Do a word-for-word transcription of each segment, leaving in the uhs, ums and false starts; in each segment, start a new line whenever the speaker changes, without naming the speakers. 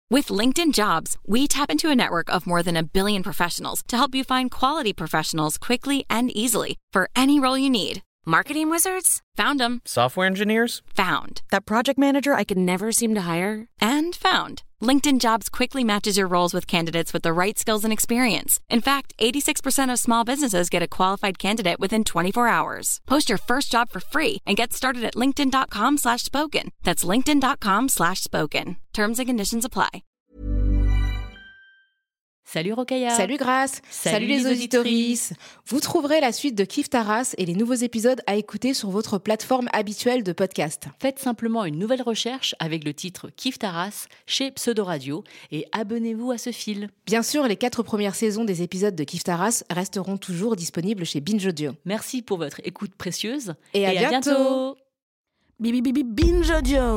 With LinkedIn Jobs, we tap into a network of more than a billion professionals to help you find quality professionals quickly and easily for any role you need. Marketing wizards? Found them.
Software engineers?
Found. That project manager I could never seem to hire? And found. LinkedIn Jobs quickly matches your roles with candidates with the right skills and experience. In fact, eighty-six percent of small businesses get a qualified candidate within twenty-four hours. Post your first job for free and get started at linkedin.com slash spoken. That's linkedin.com slash spoken. Terms and conditions apply.
Salut Rokhaya.
Salut Grace.
Salut,
Salut les auditorices. Vous trouverez la suite de Kif Taras et les nouveaux épisodes à écouter sur votre plateforme habituelle de podcast.
Faites simplement une nouvelle recherche avec le titre Kif Taras chez Pseudo Radio et abonnez-vous à ce fil.
Bien sûr, les quatre premières saisons des épisodes de Kif Taras resteront toujours disponibles chez Binge Audio.
Merci pour votre écoute précieuse
et, et à, à bientôt. bientôt.
Bibi bibi Binge Audio.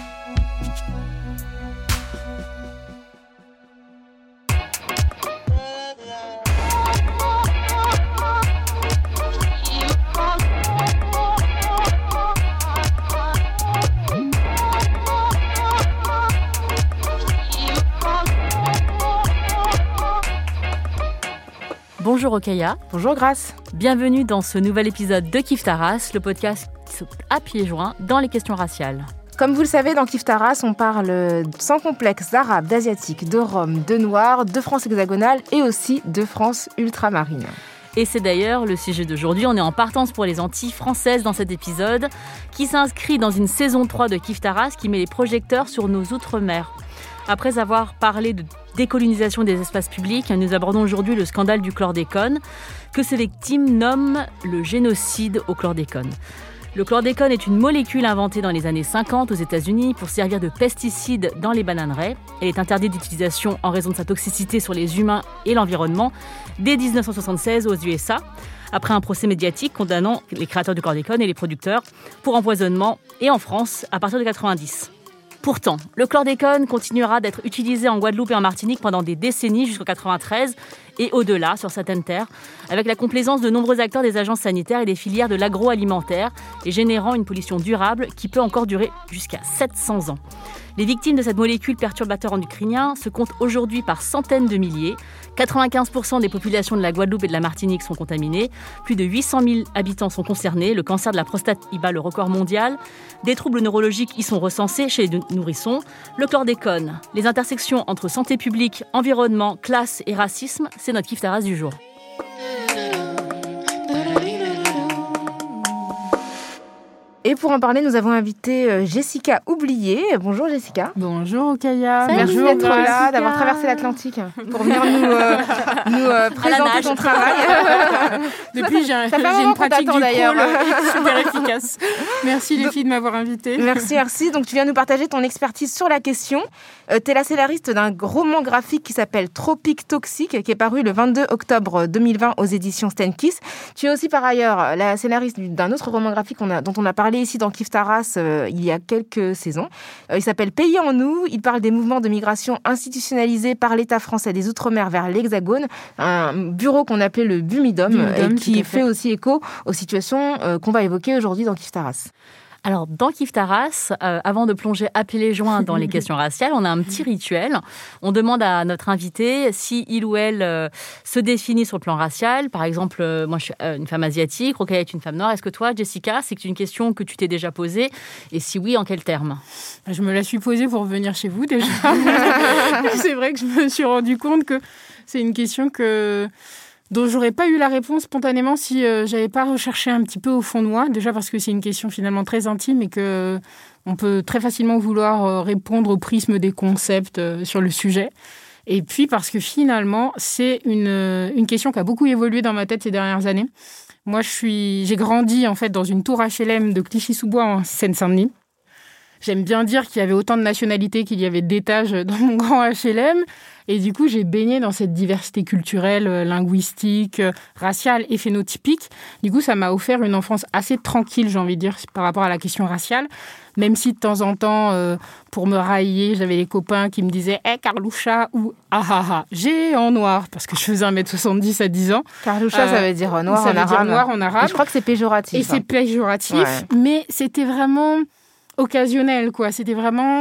Bonjour Rokhaya.
Bonjour Grace.
Bienvenue dans ce nouvel épisode de Kif Taras, le podcast qui saute à pieds joints dans les questions raciales.
Comme vous le savez, dans Kif Taras, on parle sans complexe d'arabe, d'asiatique, de rome, de noir, de France hexagonale et aussi de France ultramarine.
Et c'est d'ailleurs le sujet d'aujourd'hui. On est en partance pour les Antilles françaises dans cet épisode qui s'inscrit dans une saison trois de Kif Taras qui met les projecteurs sur nos outre-mer. Après avoir parlé de décolonisation des espaces publics, nous abordons aujourd'hui le scandale du chlordécone, que ses victimes nomment le génocide au chlordécone. Le chlordécone est une molécule inventée dans les années cinquante aux États-Unis pour servir de pesticide dans les bananeraies. Elle est interdite d'utilisation en raison de sa toxicité sur les humains et l'environnement dès dix-neuf cent soixante-seize aux U S A, après un procès médiatique condamnant les créateurs du chlordécone et les producteurs pour empoisonnement, et en France à partir de quatre-vingt-dix. Pourtant, le chlordécone continuera d'être utilisé en Guadeloupe et en Martinique pendant des décennies jusqu'en quatre-vingt-treize et au-delà sur certaines terres, avec la complaisance de nombreux acteurs des agences sanitaires et des filières de l'agroalimentaire et générant une pollution durable qui peut encore durer jusqu'à sept cents ans. Les victimes de cette molécule perturbateur endocrinien se comptent aujourd'hui par centaines de milliers. quatre-vingt-quinze pour cent des populations de la Guadeloupe et de la Martinique sont contaminées. Plus de huit cent mille habitants sont concernés. Le cancer de la prostate y bat le record mondial. Des troubles neurologiques y sont recensés chez les nourrissons. Le chlordécone, les intersections entre santé publique, environnement, classe et racisme, c'est notre Kif Taras du jour.
Et pour en parler, nous avons invité Jessica Oublié. Bonjour Jessica.
Bonjour Rokhaya.
Merci d'être là, Jessica. D'avoir traversé l'Atlantique pour venir nous, euh, nous euh, présenter ton travail.
Depuis, j'ai, un, j'ai une pratique du
d'ailleurs.
crawl super efficace. Merci les
Donc,
filles de m'avoir invitée.
Merci, merci. Donc tu viens nous partager ton expertise sur la question. Euh, tu es la scénariste d'un roman graphique qui s'appelle Tropique Toxique, qui est paru le vingt-deux octobre deux mille vingt aux éditions Stenkiss. Tu es aussi par ailleurs la scénariste d'un autre roman graphique on a, dont on a parlé ici dans Kif Taras euh, il y a quelques saisons. Euh, il s'appelle Pays en nous. Il parle des mouvements de migration institutionnalisés par l'État français des Outre-mer vers l'Hexagone, un bureau qu'on appelait le Bumidum, Bumidum et qui fait. fait aussi écho aux situations euh, qu'on va évoquer aujourd'hui dans Kif Taras.
Alors, dans Kif Taras, euh, avant de plonger à pieds les joints dans les questions raciales, on a un petit rituel. On demande à notre invité si il ou elle euh, se définit sur le plan racial. Par exemple, euh, moi, je suis euh, une femme asiatique, Rokhaya est une femme noire. Est-ce que toi, Jessica, c'est une question que tu t'es déjà posée? Et si oui, en quels termes?
Je me la suis posée pour venir chez vous, déjà. C'est vrai que je me suis rendu compte que c'est une question que... dont j'aurais pas eu la réponse spontanément si euh, j'avais pas recherché un petit peu au fond de moi. Déjà parce que c'est une question finalement très intime et que euh, on peut très facilement vouloir euh, répondre au prisme des concepts euh, sur le sujet. Et puis parce que finalement, c'est une, euh, une question qui a beaucoup évolué dans ma tête ces dernières années. Moi, je suis, j'ai grandi en fait dans une tour H L M de Clichy-sous-Bois en Seine-Saint-Denis. J'aime bien dire qu'il y avait autant de nationalités qu'il y avait d'étages dans mon grand H L M. Et du coup, j'ai baigné dans cette diversité culturelle, linguistique, raciale et phénotypique. Du coup, ça m'a offert une enfance assez tranquille, j'ai envie de dire, par rapport à la question raciale. Même si de temps en temps, euh, pour me railler, j'avais des copains qui me disaient « Hé, hey, Carloucha » ou « Ah ah ah, j'ai en noir » parce que je faisais un mètre soixante-dix à dix ans.
Carloucha, euh, ça veut dire noir,
ça
en,
veut
arabe.
dire noir en arabe.
Et je crois que c'est péjoratif.
Et hein. C'est péjoratif, ouais. Mais c'était vraiment occasionnel, quoi. C'était vraiment...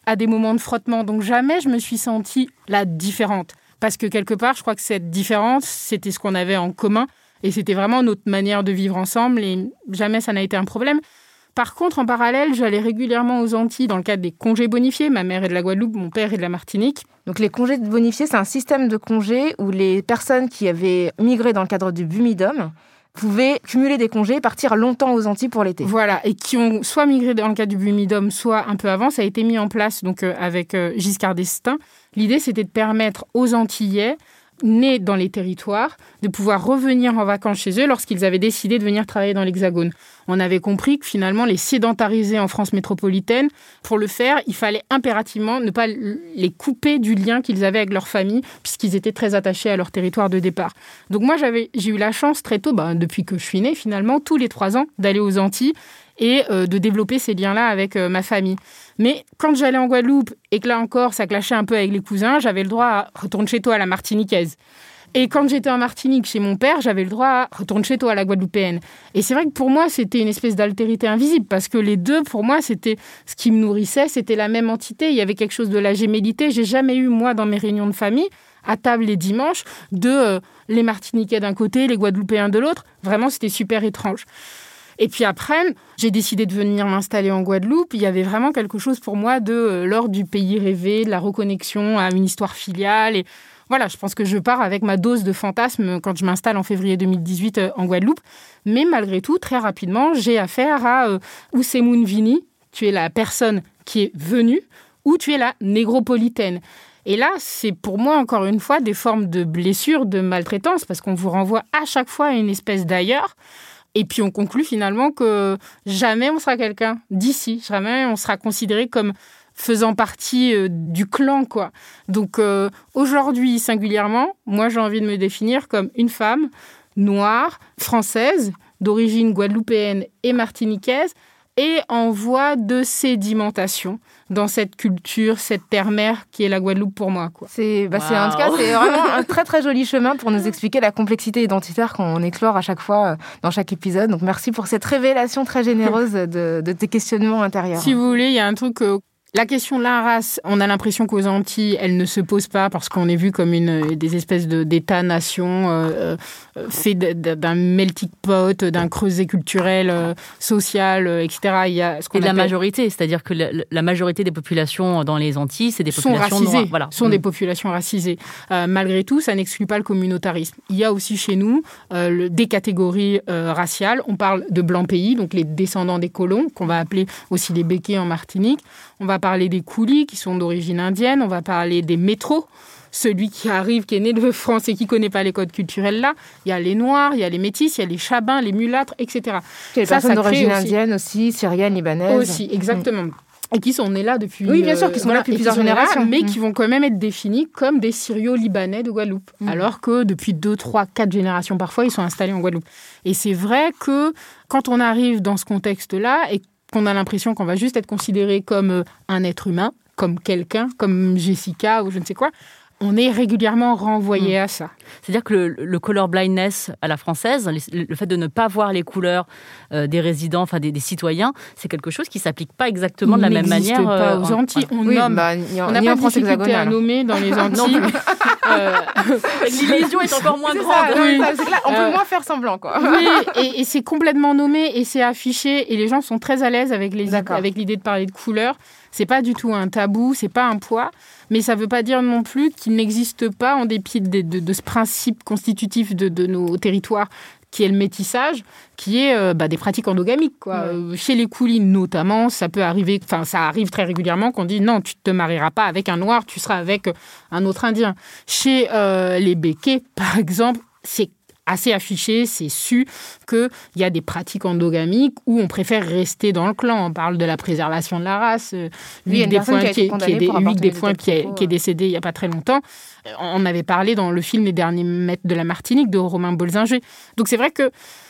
à des moments de frottement. Donc jamais je me suis sentie la différente. Parce que quelque part, je crois que cette différence, c'était ce qu'on avait en commun. Et c'était vraiment notre manière de vivre ensemble. Et jamais ça n'a été un problème. Par contre, en parallèle, j'allais régulièrement aux Antilles dans le cadre des congés bonifiés. Ma mère est de la Guadeloupe, mon père est de la Martinique.
Donc les congés bonifiés, c'est un système de congés où les personnes qui avaient migré dans le cadre du Bumidum pouvaient cumuler des congés et partir longtemps aux Antilles pour l'été.
Voilà, et qui ont soit migré dans le cadre du Bumidum, soit un peu avant. Ça a été mis en place donc, euh, avec euh, Giscard d'Estaing. L'idée, c'était de permettre aux Antillais nés dans les territoires, de pouvoir revenir en vacances chez eux lorsqu'ils avaient décidé de venir travailler dans l'Hexagone. On avait compris que finalement, les sédentariser en France métropolitaine, pour le faire, il fallait impérativement ne pas les couper du lien qu'ils avaient avec leur famille, puisqu'ils étaient très attachés à leur territoire de départ. Donc moi, j'avais, j'ai eu la chance très tôt, bah, depuis que je suis née finalement, tous les trois ans, d'aller aux Antilles et euh, de développer ces liens-là avec euh, ma famille. Mais quand j'allais en Guadeloupe et que là encore, ça clashait un peu avec les cousins, j'avais le droit à « retourne chez toi » à la martiniquaise. Et quand j'étais en Martinique chez mon père, j'avais le droit à « retourne chez toi » à la guadeloupéenne. Et c'est vrai que pour moi, c'était une espèce d'altérité invisible parce que les deux, pour moi, c'était ce qui me nourrissait, c'était la même entité. Il y avait quelque chose de la gémellité. J'ai jamais eu, moi, dans mes réunions de famille, à table les dimanches, de euh, les Martiniquais d'un côté, les Guadeloupéens de l'autre. Vraiment, c'était super étrange. Et puis après, j'ai décidé de venir m'installer en Guadeloupe. Il y avait vraiment quelque chose pour moi de euh, l'ordre du pays rêvé, de la reconnexion à une histoire filiale. Et voilà, je pense que je pars avec ma dose de fantasme quand je m'installe en février deux mille dix-huit euh, en Guadeloupe. Mais malgré tout, très rapidement, j'ai affaire à euh, Oussemoun Vini. Tu es la personne qui est venue ou tu es la négropolitaine. Et là, c'est pour moi, encore une fois, des formes de blessures, de maltraitance, parce qu'on vous renvoie à chaque fois à une espèce d'ailleurs. Et puis, on conclut finalement que jamais on sera quelqu'un d'ici. Jamais on sera considéré comme faisant partie euh, du clan, quoi. Donc, euh, aujourd'hui, singulièrement, moi, j'ai envie de me définir comme une femme noire, française, d'origine guadeloupéenne et martiniquaise, et en voie de sédimentation dans cette culture, cette terre-mère qui est la Guadeloupe pour moi, quoi.
C'est, bah wow. c'est, en tout cas, c'est vraiment un très très joli chemin pour nous expliquer la complexité identitaire qu'on explore à chaque fois dans chaque épisode. Donc merci pour cette révélation très généreuse de, de tes questionnements intérieurs.
Si vous voulez, il y a un truc... Euh... La question de la race, on a l'impression qu'aux Antilles, elle ne se pose pas parce qu'on est vu comme une, des espèces de, d'États-nations euh, euh, faits d'un melting pot, d'un creuset culturel, euh, social, euh, et cetera. Il y a ce qu'on
Et de
appelle...
la majorité, c'est-à-dire que la, la majorité des populations dans les Antilles, c'est des populations
sont racisées,
noires. Voilà.
sont
mmh.
des populations racisées. Euh, malgré tout, ça n'exclut pas le communautarisme. Il y a aussi chez nous euh, le, des catégories euh, raciales. On parle de blancs pays, donc les descendants des colons, qu'on va appeler aussi les béquets en Martinique. On va parler des coulis, qui sont d'origine indienne. On va parler des métros, celui qui arrive, qui est né de France et qui ne connaît pas les codes culturels là. Il y a les Noirs, il y a les Métis, il y a les Chabins, les Mulâtres, et cetera.
Il y a les personnes d'origine indienne aussi, syrienne, libanaise.
Aussi, exactement. Mmh. Et qui sont nés là depuis...
Oui, bien sûr, qui sont euh, là depuis plusieurs générations.
Là, mais mmh. qui vont quand même être définis comme des Syrio-Libanais de Guadeloupe. Mmh. Alors que depuis deux, trois, quatre générations parfois, ils sont installés en Guadeloupe. Et c'est vrai que quand on arrive dans ce contexte-là et qu'on a l'impression qu'on va juste être considéré comme un être humain, comme quelqu'un, comme Jessica ou je ne sais quoi, on est régulièrement renvoyé mmh. à ça.
C'est-à-dire que le, le color blindness à la française, le, le fait de ne pas voir les couleurs euh, des résidents, enfin des, des citoyens, c'est quelque chose qui ne s'applique pas exactement de la même manière.
Il n'existe pas aux Antilles. On oui, nomme. Bah, on n'a pas de difficulté à nommer dans les Antilles. euh,
L'illusion est encore moins
c'est
grande.
Ça,
oui.
ça, c'est là, on peut euh, moins faire semblant, quoi.
Oui, et, et c'est complètement nommé et c'est affiché et les gens sont très à l'aise avec, les, avec l'idée de parler de couleurs. C'est pas du tout un tabou, c'est pas un poids, mais ça veut pas dire non plus qu'il n'existe pas, en dépit de, de, de ce principe constitutif de, de nos territoires, qui est le métissage, qui est euh, bah, des pratiques endogamiques, quoi. Ouais. Euh, chez les coulis, notamment, ça peut arriver, enfin, ça arrive très régulièrement qu'on dit non, tu te marieras pas avec un noir, tu seras avec un autre indien. Chez euh, les béquets, par exemple, c'est assez affiché, c'est su qu'il y a des pratiques endogamiques où on préfère rester dans le clan. On parle de la préservation de la race. Hugues Despoints, qui, qui, qui, est, qui, est, qui est décédé il n'y a pas très longtemps. On avait parlé dans le film Les Derniers Maîtres de la Martinique de Romain Bolzinger. Donc c'est vrai qu'il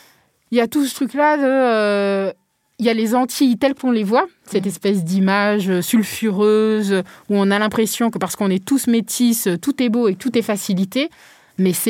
y a tout ce truc-là de... Euh, il y a les Antilles telles qu'on les voit, cette espèce d'image sulfureuse où on a l'impression que parce qu'on est tous métis, tout est beau et tout est facilité. Mais c'est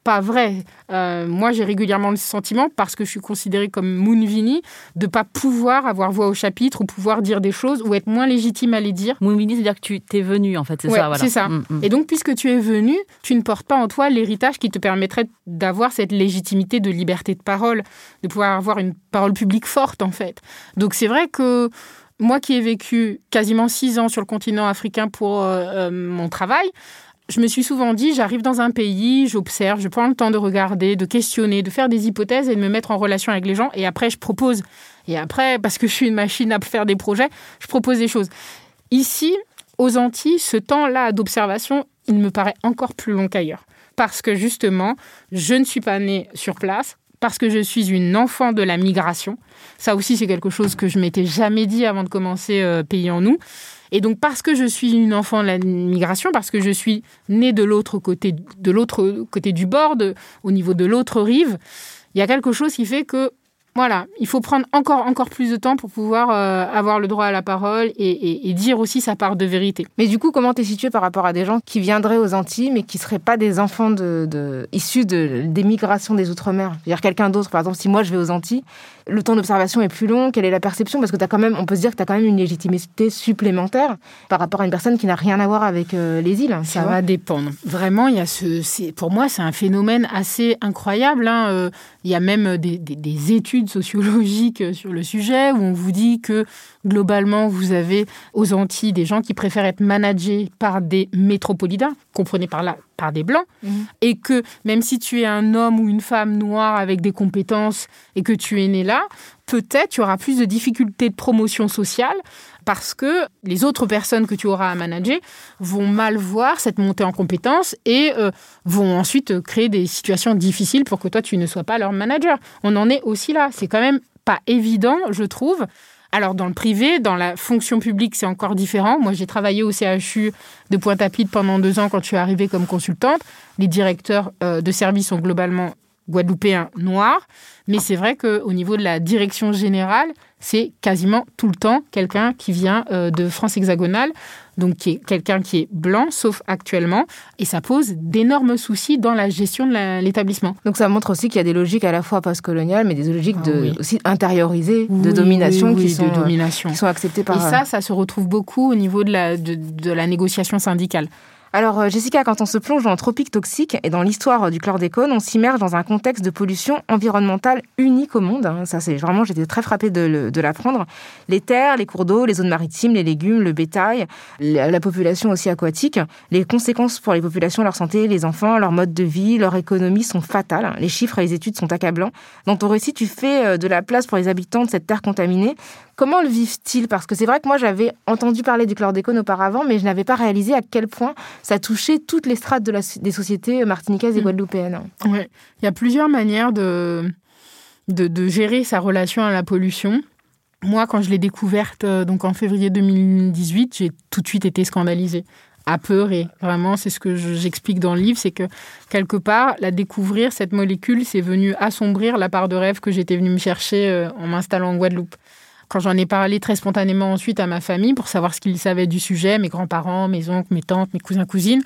pas vrai. Euh, moi, j'ai régulièrement le sentiment, parce que je suis considérée comme Moonvini, de ne pas pouvoir avoir voix au chapitre ou pouvoir dire des choses ou être moins légitime à les dire.
Moonvini, c'est-à-dire que tu t'es venu, en fait, c'est
ouais,
ça. Voilà.
c'est ça.
Mmh, mmh.
Et donc, puisque tu es venu, tu ne portes pas en toi l'héritage qui te permettrait d'avoir cette légitimité de liberté de parole, de pouvoir avoir une parole publique forte, en fait. Donc, c'est vrai que moi qui ai vécu quasiment six ans sur le continent africain pour euh, euh, mon travail, je me suis souvent dit, j'arrive dans un pays, j'observe, je prends le temps de regarder, de questionner, de faire des hypothèses et de me mettre en relation avec les gens. Et après, je propose. Et après, parce que je suis une machine à faire des projets, je propose des choses. Ici, aux Antilles, ce temps-là d'observation, il me paraît encore plus long qu'ailleurs. Parce que justement, je ne suis pas née sur place, parce que je suis une enfant de la migration. Ça aussi, c'est quelque chose que je ne m'étais jamais dit avant de commencer euh, Pays en nous. Et donc, parce que je suis une enfant de la migration, parce que je suis née de l'autre côté, de l'autre côté du bord, de, au niveau de l'autre rive, il y a quelque chose qui fait que, voilà, il faut prendre encore, encore plus de temps pour pouvoir euh, avoir le droit à la parole et, et, et dire aussi sa part de vérité.
Mais du coup, comment t'es située par rapport à des gens qui viendraient aux Antilles, mais qui ne seraient pas des enfants de, de, issus de, des migrations des Outre-mer ? C'est-à-dire quelqu'un d'autre, par exemple, si moi je vais aux Antilles, le temps d'observation est plus long, quelle est la perception ? Parce que t'as quand même, on peut se dire que tu as quand même une légitimité supplémentaire par rapport à une personne qui n'a rien à voir avec euh, les îles.
Ça va dépendre. Vraiment, il y a ce, c'est, pour moi, c'est un phénomène assez incroyable. Hein. Euh, il y a même des, des, des études sociologiques sur le sujet où on vous dit que globalement, vous avez aux Antilles des gens qui préfèrent être managés par des métropolitains, comprenez par là, par des Blancs, mmh. et que même si tu es un homme ou une femme noire avec des compétences et que tu es né là, peut-être tu auras plus de difficultés de promotion sociale parce que les autres personnes que tu auras à manager vont mal voir cette montée en compétences et euh, vont ensuite créer des situations difficiles pour que toi, tu ne sois pas leur manager. On en est aussi là. C'est quand même pas évident, je trouve. Alors, dans le privé, dans la fonction publique, c'est encore différent. Moi, j'ai travaillé au C H U de Pointe-à-Pitre pendant deux ans quand je suis arrivée comme consultante. Les directeurs euh, de service sont globalement guadeloupéens noirs. Mais c'est vrai qu'au niveau de la direction générale, c'est quasiment tout le temps quelqu'un qui vient euh, de France hexagonale, donc qui est quelqu'un qui est blanc, sauf actuellement. Et ça pose d'énormes soucis dans la gestion de la, l'établissement.
Donc ça montre aussi qu'il y a des logiques à la fois postcoloniales, mais des logiques
ah,
de,
oui.
aussi intériorisées,
oui,
de domination,
oui, oui,
qui, sont,
de domination.
Euh, qui sont acceptées par...
Et ça, ça se retrouve beaucoup au niveau de la, de, de la négociation syndicale.
Alors, Jessica, quand on se plonge dans le tropique toxique et dans l'histoire du chlordécone, on s'immerge dans un contexte de pollution environnementale unique au monde. Ça, c'est vraiment, j'étais très frappée de, le, de l'apprendre. Les terres, les cours d'eau, les zones maritimes, les légumes, le bétail, la, la population aussi aquatique. Les conséquences pour les populations, leur santé, les enfants, leur mode de vie, leur économie sont fatales. Les chiffres et les études sont accablants. Dans ton récit, tu fais de la place pour les habitants de cette terre contaminée. Comment le vivent-ils ? Parce que c'est vrai que moi, j'avais entendu parler du chlordécone auparavant, mais je n'avais pas réalisé à quel point ça touchait toutes les strates de la, des sociétés martiniquaises et guadeloupéennes.
Oui, il y a plusieurs manières de, de, de gérer sa relation à la pollution. Moi, quand je l'ai découverte donc en février deux mille dix-huit, j'ai tout de suite été scandalisée, apeurée. Vraiment, c'est ce que j'explique dans le livre, c'est que quelque part, la découvrir, cette molécule, c'est venu assombrir la part de rêve que j'étais venue me chercher en m'installant en Guadeloupe. Quand j'en ai parlé très spontanément ensuite à ma famille pour savoir ce qu'ils savaient du sujet, mes grands-parents, mes oncles, mes tantes, mes cousins, cousines,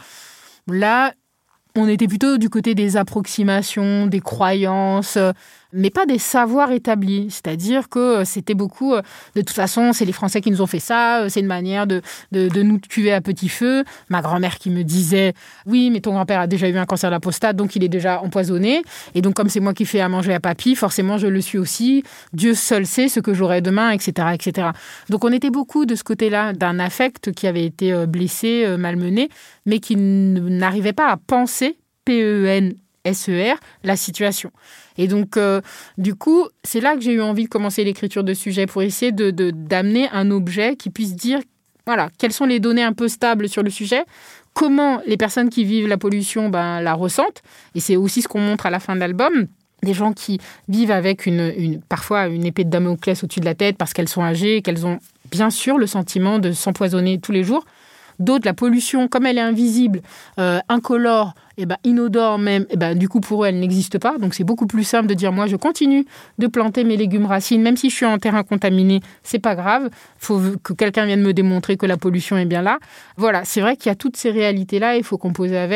là, on était plutôt du côté des approximations, des croyances, mais pas des savoirs établis. C'est-à-dire que c'était beaucoup, de toute façon, c'est les Français qui nous ont fait ça, c'est une manière de, de, de nous tuer à petit feu. Ma grand-mère qui me disait, oui, mais ton grand-père a déjà eu un cancer de la prostate, donc il est déjà empoisonné. Et donc, comme c'est moi qui fais à manger à papy, forcément, je le suis aussi. Dieu seul sait ce que j'aurai demain, et cetera, et cetera. Donc, on était beaucoup de ce côté-là, d'un affect qui avait été blessé, malmené, mais qui n'arrivait pas à penser, P E N S E R, la situation. Et donc, euh, du coup, c'est là que j'ai eu envie de commencer l'écriture de sujets pour essayer de, de, d'amener un objet qui puisse dire, voilà, quelles sont les données un peu stables sur le sujet, comment les personnes qui vivent la pollution ben, la ressentent, et c'est aussi ce qu'on montre à la fin de l'album, des gens qui vivent avec une, une, parfois une épée de Damoclès au-dessus de la tête parce qu'elles sont âgées, qu'elles ont bien sûr le sentiment de s'empoisonner tous les jours. D'autres, la pollution, comme elle est invisible, euh, incolore, et ben, inodore même, et ben, du coup, pour eux, elle n'existe pas. Donc, c'est beaucoup plus simple de dire, moi, je continue de planter mes légumes racines, même si je suis en terrain contaminé, c'est pas grave. Il faut que quelqu'un vienne me démontrer que la pollution est bien là. Voilà, c'est vrai qu'il y a toutes ces réalités-là, il faut composer avec.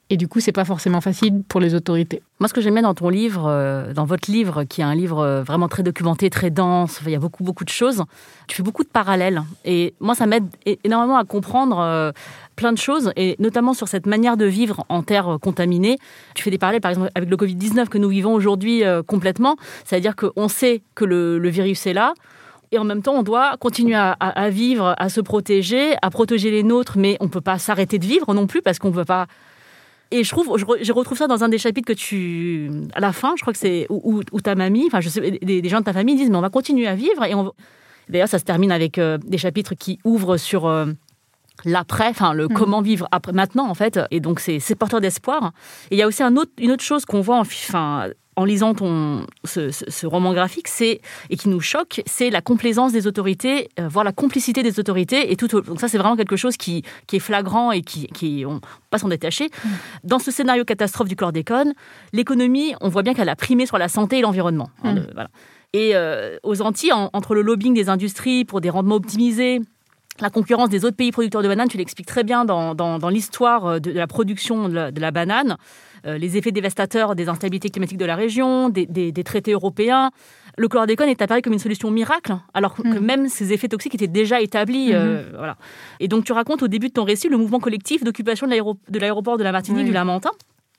Et du coup, c'est pas forcément facile pour les autorités.
Moi, ce que j'aimais dans ton livre, euh, dans votre livre, qui est un livre euh, vraiment très documenté, très dense, il y a beaucoup, beaucoup de choses, tu fais beaucoup de parallèles. Et moi, ça m'aide énormément à comprendre euh, plein de choses, et notamment sur cette manière de vivre en terre contaminée. Tu fais des parallèles, par exemple, avec le covid dix-neuf que nous vivons aujourd'hui euh, complètement. C'est-à-dire qu'on sait que le, le virus est là, et en même temps, on doit continuer à, à, à vivre, à se protéger, à protéger les nôtres, mais on ne peut pas s'arrêter de vivre non plus, parce qu'on ne peut pas... Et je trouve, je, je retrouve ça dans un des chapitres que tu, à la fin, je crois que c'est où, où, où ta mamie, enfin, je sais, des, des gens de ta famille disent, mais on va continuer à vivre. Et on, d'ailleurs, ça se termine avec euh, des chapitres qui ouvrent sur euh, l'après, enfin, le mmh. comment vivre après, maintenant, en fait. Et donc, c'est, c'est porteur d'espoir. Et il y a aussi un autre, une autre chose qu'on voit, en, enfin, en lisant ton, ce, ce, ce roman graphique, c'est, et qui nous choque, c'est la complaisance des autorités, euh, voire la complicité des autorités. Et tout, donc ça, c'est vraiment quelque chose qui, qui est flagrant et qui, qui on ne peut pas s'en détacher. Mmh. Dans ce scénario catastrophe du chlordécone, l'économie, on voit bien qu'elle a primé sur la santé et l'environnement. Hein, mmh. le, voilà. Et euh, aux Antilles, en, entre le lobbying des industries pour des rendements optimisés, la concurrence des autres pays producteurs de bananes, tu l'expliques très bien dans, dans, dans l'histoire de la production de la, de la banane, euh, les effets dévastateurs des instabilités climatiques de la région, des, des, des traités européens. Le chlordécone est apparu comme une solution miracle, alors que mmh. même ces effets toxiques étaient déjà établis. Mmh. Euh, voilà. Et donc tu racontes au début de ton récit le mouvement collectif d'occupation de, l'aéro, de l'aéroport de la Martinique, mmh. du Lamentin,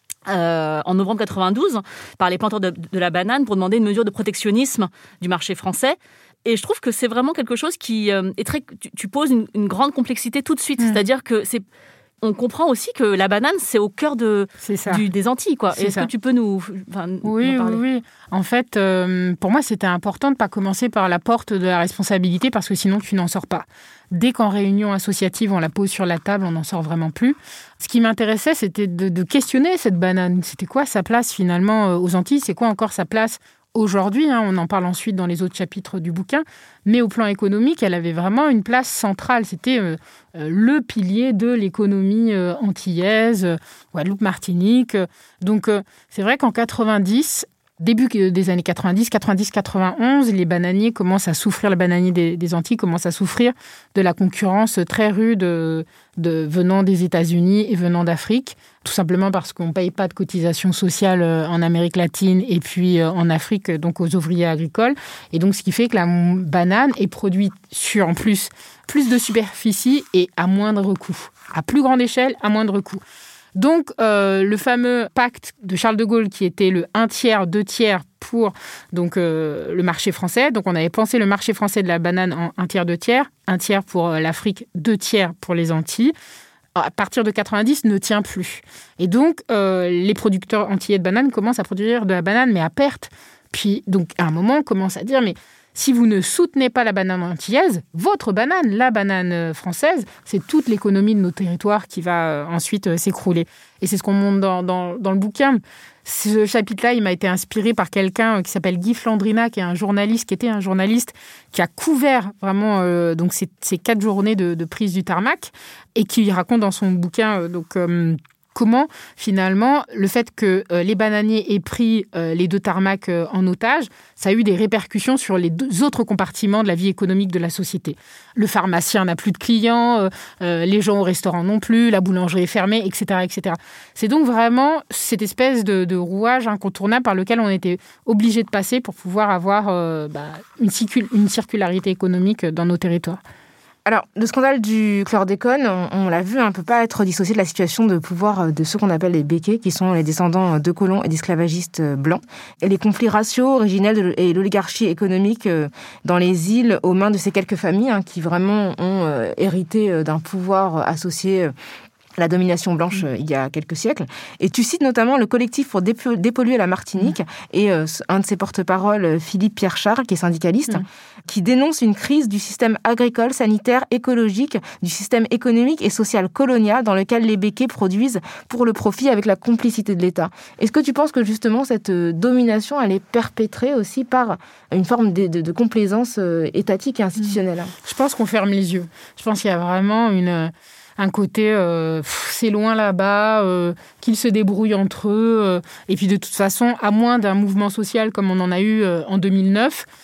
Euh, en novembre quatre-vingt-douze, par les planteurs de, de la banane pour demander une mesure de protectionnisme du marché français. Et je trouve que c'est vraiment quelque chose qui euh, est très... Tu, tu poses une, une grande complexité tout de suite. Mmh. C'est-à-dire que c'est... On comprend aussi que la banane, c'est au cœur de, du, des Antilles, quoi. Est-ce ça. que tu peux nous, enfin,
oui,
nous parler ?
Oui, oui. En fait, euh, pour moi, c'était important de ne pas commencer par la porte de la responsabilité parce que sinon, tu n'en sors pas. Dès qu'en réunion associative, on la pose sur la table, on n'en sort vraiment plus. Ce qui m'intéressait, c'était de, de questionner cette banane. C'était quoi sa place, finalement, aux Antilles ? C'est quoi encore sa place aujourd'hui, hein, on en parle ensuite dans les autres chapitres du bouquin, mais au plan économique, elle avait vraiment une place centrale. C'était euh, euh, le pilier de l'économie euh, antillaise, euh, Guadeloupe, Martinique. Donc, euh, c'est vrai qu'en quatre-vingt-dix, début des années quatre-vingt-dix, quatre-vingt-dix quatre-vingt-onze, les bananiers commencent à souffrir, les bananiers des, des Antilles commencent à souffrir de la concurrence très rude de, de, venant des États-Unis et venant d'Afrique, tout simplement parce qu'on ne paye pas de cotisations sociales en Amérique latine et puis en Afrique, donc aux ouvriers agricoles. Et donc, ce qui fait que la banane est produite sur, en plus, plus de superficie et à moindre coût, à plus grande échelle, à moindre coût. Donc, euh, le fameux pacte de Charles de Gaulle qui était le un tiers, deux tiers pour donc, euh, le marché français. Donc, on avait pensé le marché français de la banane en un tiers, deux tiers, un tiers pour euh, l'Afrique, deux tiers pour les Antilles. À partir de quatre-vingt-dix, ne tient plus. Et donc, euh, les producteurs antillais de bananes commencent à produire de la banane, mais à perte. Puis, donc, à un moment, on commence à dire, mais si vous ne soutenez pas la banane antillaise, votre banane, la banane française, c'est toute l'économie de nos territoires qui va ensuite s'écrouler. Et c'est ce qu'on montre dans, dans, dans le bouquin. Ce chapitre-là, il m'a été inspiré par quelqu'un qui s'appelle Guy Flandrina, qui est un journaliste, qui était un journaliste qui a couvert vraiment euh, donc ces, ces quatre journées de, de prise du tarmac et qui raconte dans son bouquin euh, donc euh, comment, finalement, le fait que euh, les bananiers aient pris euh, les deux tarmacs euh, en otage, ça a eu des répercussions sur les deux autres compartiments de la vie économique de la société. Le pharmacien n'a plus de clients, euh, euh, les gens au restaurant non plus, la boulangerie est fermée, et cetera, et cetera. C'est donc vraiment cette espèce de, de rouage incontournable par lequel on était obligé de passer pour pouvoir avoir euh, bah, une, circul- une circularité économique dans nos territoires.
Alors, le scandale du chlordécone, on, on l'a vu, ne hein, peut pas être dissocié de la situation de pouvoir de ceux qu'on appelle les béquets, qui sont les descendants de colons et d'esclavagistes blancs. Et les conflits raciaux originels de, et l'oligarchie économique dans les îles aux mains de ces quelques familles hein, qui vraiment ont euh, hérité d'un pouvoir associé la domination blanche euh, il y a quelques siècles. Et tu cites notamment le collectif pour dépo- dépolluer la Martinique mmh. et euh, un de ses porte-parole, Philippe Pierre Charles, qui est syndicaliste, mmh. qui dénonce une crise du système agricole, sanitaire, écologique, du système économique et social colonial dans lequel les béquets produisent pour le profit avec la complicité de l'État. Est-ce que tu penses que justement cette domination, elle est perpétrée aussi par une forme de, de, de complaisance étatique et institutionnelle ? mmh.
Je pense qu'on ferme les yeux. Je pense qu'il y a vraiment une... un côté, euh, pff, c'est loin là-bas, euh, qu'ils se débrouillent entre eux. Euh, et puis de toute façon, à moins d'un mouvement social comme on en a eu euh, en deux mille neuf,